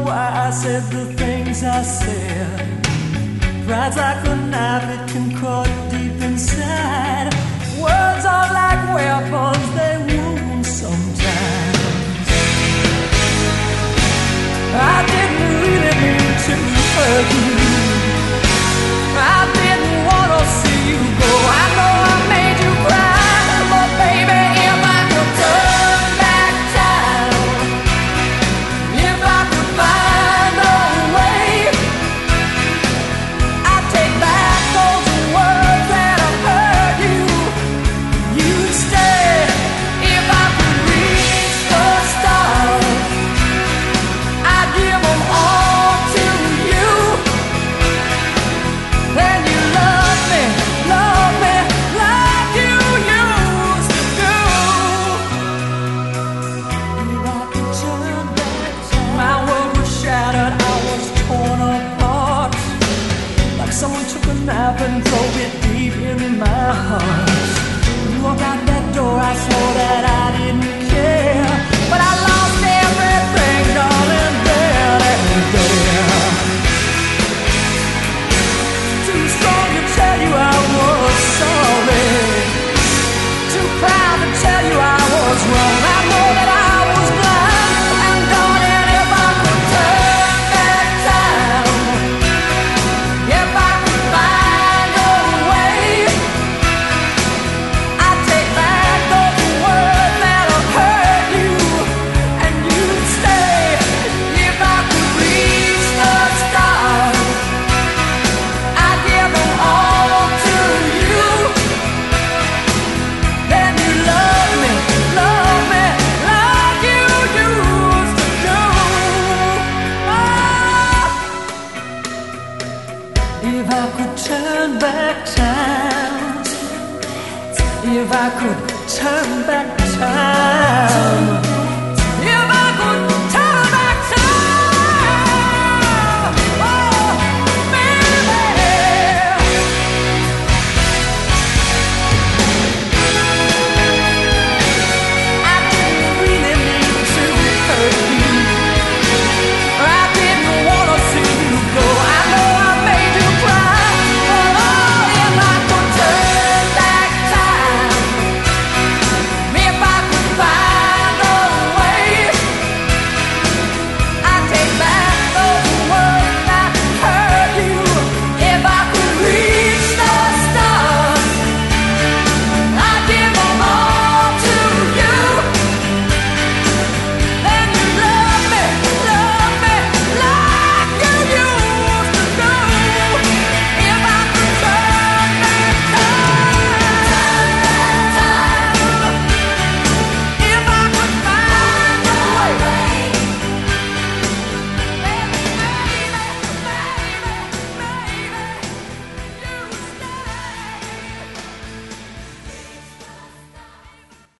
why I said the things I said. Pride's like a knife, it can cut deep inside. Words are like weapons, they wound sometimes. I didn't really mean to hurt you. I didn't want to see you go. I know I made you cry, but baby, if I could turn back time, if I could find a way, I'd take back those words that have hurt you. You'd stay. If I could reach the stars, I'd give them all to you. Then you love me like you used to do. If I could turn back time, my world was shattered, I was torn apart. Like someone took a knife and drove it deep in my heart. When you walked out that door, I swore that I didn't care. But I lost everything, darling, there and there. Too strong to tell you I was sorry. Too proud to tell you I was wrong. I know that I was blind. And darling, if I could turn back time, if I could find a way, I'd take back those words that have hurt you, and you'd stay. If I could reach the stars, I'd give them all to you. Then you love me like you used to do. If I could turn back time, if I could turn back time.